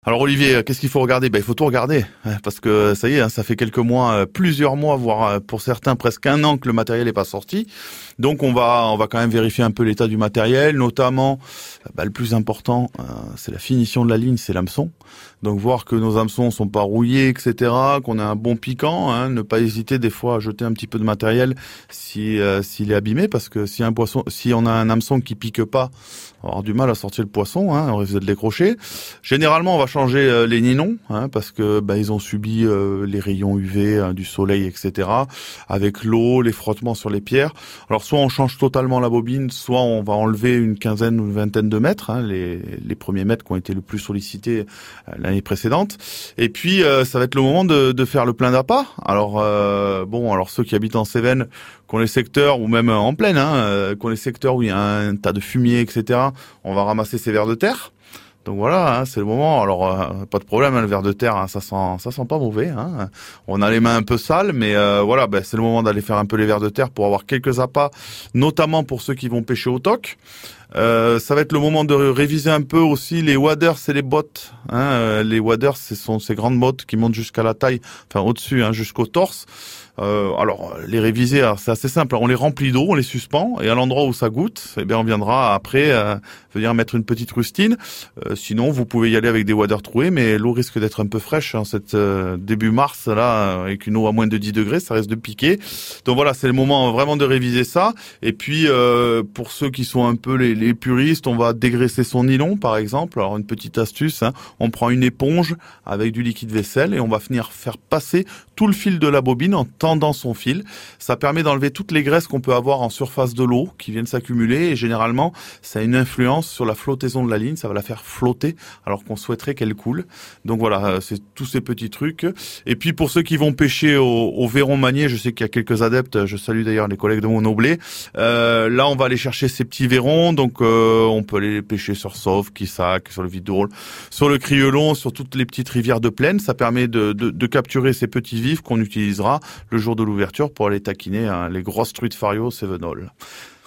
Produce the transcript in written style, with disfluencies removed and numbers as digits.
Alors Olivier, qu'est-ce qu'il faut regarder? Il faut tout regarder, hein, parce que ça y est, hein, ça fait quelques mois, plusieurs mois, voire pour certains presque un an que le matériel n'est pas sorti. Donc on va quand même vérifier un peu l'état du matériel, notamment le plus important, c'est la finition de la ligne, c'est l'hameçon. Donc voir que nos hameçons sont pas rouillés, etc., qu'on a un bon piquant, hein, ne pas hésiter des fois à jeter un petit peu de matériel s'il est abîmé, parce que si on a un hameçon qui pique pas, on va avoir du mal à sortir le poisson, hein, on risque de le décrocher. Généralement, on va changer les nylons, hein, parce que ils ont subi les rayons UV, hein, du soleil, etc. Avec l'eau, les frottements sur les pierres. Alors soit on change totalement la bobine, soit on va enlever une quinzaine ou une vingtaine de mètres, hein, les premiers mètres qui ont été le plus sollicités l'année précédente. Et puis ça va être le moment de faire le plein d'appât. Alors ceux qui habitent en Cévennes, qui ont les secteurs, ou même en plaine, qui ont les secteurs où il y a un tas de fumier, etc., on va ramasser ces vers de terre. Donc voilà, hein, c'est le moment. Alors pas de problème, hein, le ver de terre, hein, ça sent pas mauvais. Hein. On a les mains un peu sales, mais c'est le moment d'aller faire un peu les vers de terre pour avoir quelques appâts, notamment pour ceux qui vont pêcher au toc. Ça va être le moment de réviser un peu aussi les waders et les bottes. Hein. Les waders, ce sont ces grandes bottes qui montent jusqu'à la taille, enfin au-dessus, hein, jusqu'au torse. Les réviser, c'est assez simple. On les remplit d'eau, on les suspend, et à l'endroit où ça goûte, on viendra après venir mettre une petite rustine. Sinon, vous pouvez y aller avec des waders troués, mais l'eau risque d'être un peu fraîche, hein, début mars là, avec une eau à moins de 10 degrés, ça risque de piquer. Donc voilà, c'est le moment vraiment de réviser ça. Et puis pour ceux qui sont un peu les puristes, on va dégraisser son nylon, par exemple. Alors une petite astuce, hein, on prend une éponge avec du liquide vaisselle et on va venir faire passer tout le fil de la bobine en tendant son fil. Ça permet d'enlever toutes les graisses qu'on peut avoir en surface de l'eau qui viennent s'accumuler, et généralement ça a une influence sur la flottaison de la ligne, ça va la faire flotter alors qu'on souhaiterait qu'elle coule. Donc voilà, c'est tous ces petits trucs. Et puis pour ceux qui vont pêcher au verron manié, je sais qu'il y a quelques adeptes, je salue d'ailleurs les collègues de Monoblé. Là on va aller chercher ces petits verrons, donc on peut aller les pêcher sur Sauve, Quissac, sur le Vidôle, sur le Criolon, sur toutes les petites rivières de plaine. Ça permet de capturer ces petits vifs qu'on utilisera le jour de l'ouverture pour aller taquiner, hein, les grosses truites Fario Cévenol.